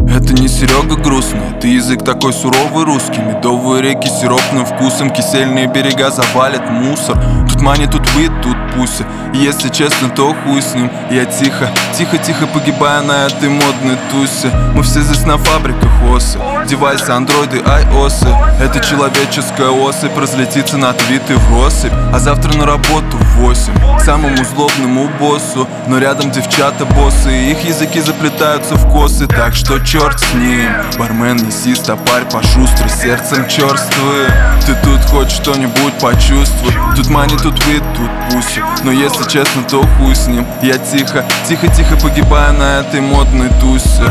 Это не Серега грустный, ты язык такой суровый русский. Медовые реки с сиропным вкусом, кисельные берега завалят мусор. Тут мани, тут вид, тут пуся. И если честно, то хуй с ним. Я тихо погибаю на этой модной тусе. Мы все здесь на фабриках осы. Девайсы, андроиды, айосы. Это человеческая особь разлетится на твиты в россыпь. А завтра на работу в 8 к самому злобному боссу. Но рядом девчата боссы, и их языки заплетаются в косы. Так что черт с ним. Бармен, неси стопарь пошустрый, сердцем черствый. Ты тут хоть что-нибудь почувствуй. Тут мани, тут вид, тут пуся. Но если честно, то хуй с ним. Я тихо погибаю на этой модной тусе.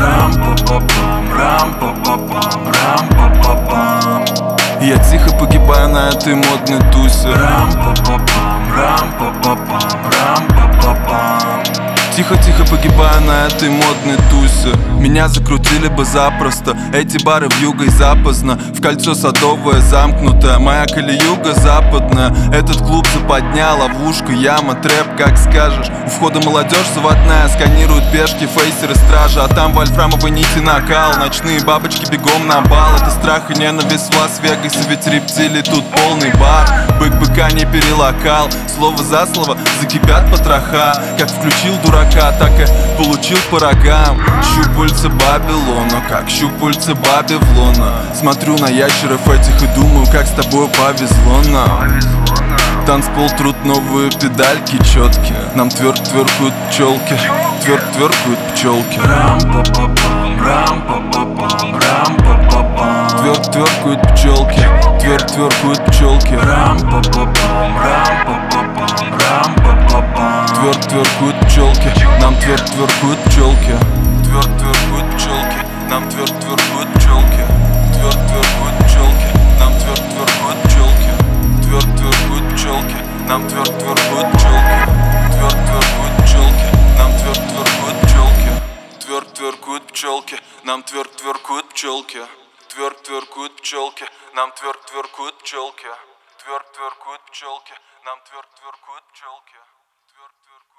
Я тихо погибаю на этой модной тусе. Тихо погибаю на этой модной тусе. Меня закрутили бы запросто. Эти бары вьюга и запоздно. В кольцо садовое замкнутое. Моя колеюга западная. Этот клуб западня, ловушка, яма, трэп, как скажешь. У входа молодежь заводная. Сканируют пешки, фейсеры, стражи. А там вольфрамовые нити накал. Ночные бабочки бегом на бал. Это страх и ненависть в Лас-Вегасе. Ведь рептилий тут полный бар. Бык быка не перелокал. Слово за слово закипят потроха. Как включил дурака, так и получил по рогам. Щупальца Бабилона, как щупальца Бабилона. Смотрю на ящеров этих и думаю, как с тобой повезло нам. Танцпол, труд, новые педальки четкие. Нам тверкают пчелки, тверкают пчелки. Тверкают пчелки, тверкают пчелки. Тверкают пчелки, нам тверкают пчелки. Тверкают пчелки, нам тверкают пчелки. Тверкают пчелки, нам тверкают пчелки. Тверкают пчелки, нам тверкают пчелки. Тверкают пчелки, нам тверкают пчелки. Тверкают пчелки, нам тверкают пчелки. Тверкают пчелки, нам тверкают пчелки. Тверкают пчелки, нам тверкают пчелки.